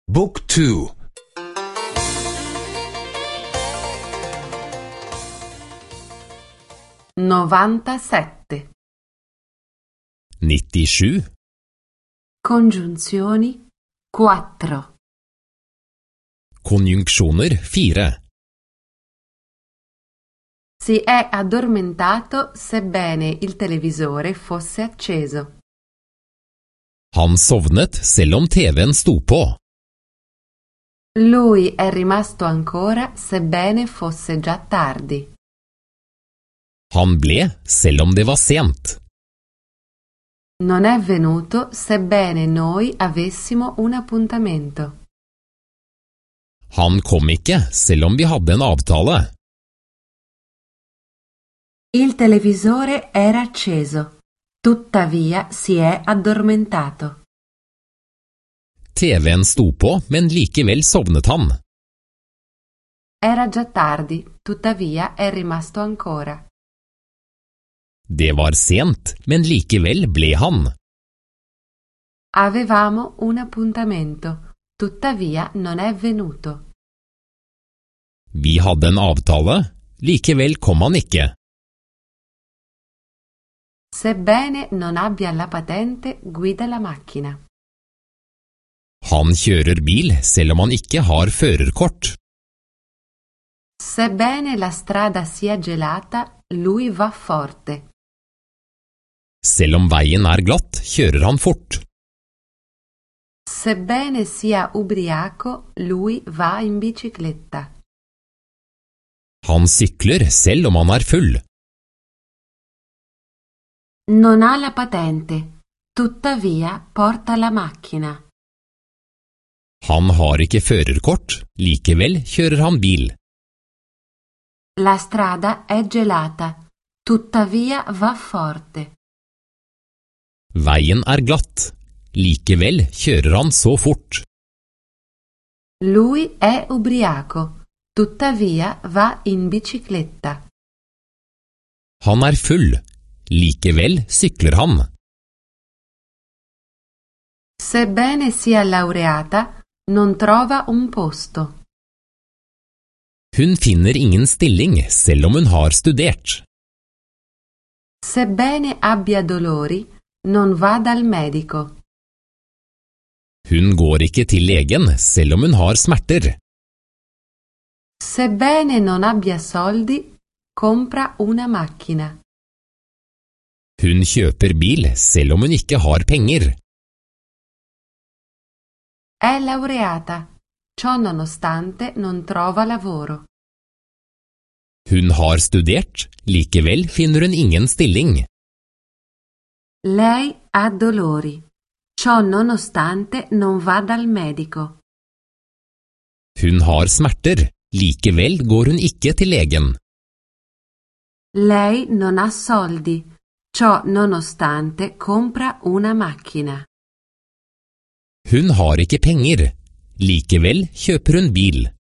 Book 2. 97. 97. Congiunzioni 4. Konjunksjoner 4. Si è addormentato sebbene il televisore fosse acceso. Han sovnet selv om TV-en sto på. Lui è rimasto ancora sebbene fosse già tardi. Han ble selv om det var sent. Non è venuto sebbene noi avessimo un appuntamento. Han kom ikke selv om vi hadde en avtale. Il televisore era acceso, tuttavia si è addormentato. TV-en sto på, men likevel sovnet han. Era già tardi, tuttavia è rimasto ancora. Det var sent, men likevel ble han. Avevamo un appuntamento, tuttavia non è venuto. Vi hadde en avtale, likevel kom han ikke. Sebbene non abbia la patente, guida la macchina. Han kjører bil selv om han ikke har førerkort. Sebbene la strada sia gelata, lui va forte. Selv om veien er glatt, kjører han fort. Sebbene sia ubriaco, lui va in bicicletta. Han sykler selv om han er full. Non ha la patente, tuttavia porta la macchina. Han har ikke førerkort, likevel kjører han bil. La strada è gelata, tuttavia va forte. Veien er glatt, likevel kjører han så fort. Lui è ubriaco, tuttavia va in bicicletta. Han er full, likevel sykler han. Sebbene sia laureata, non trova un posto. Hun finner ingen stilling selv om hun har studert. Sebbene abbia dolori, non va dal medico. Hun går ikke til legen selv om hun har smerter. Sebbene non abbia soldi, compra una macchina. Hun kjøper bil selv om hun ikke har penger. È laureata, ciò nonostante non trova lavoro. Hun har studert, likevel finner hun ingen stilling. Lei ha dolori, ciò nonostante non va dal medico. Hun har smerter, likevel går hun ikke til legen. Lei non ha soldi, ciò nonostante compra una macchina. Hun har ikke penger, likevel kjøper hun bil.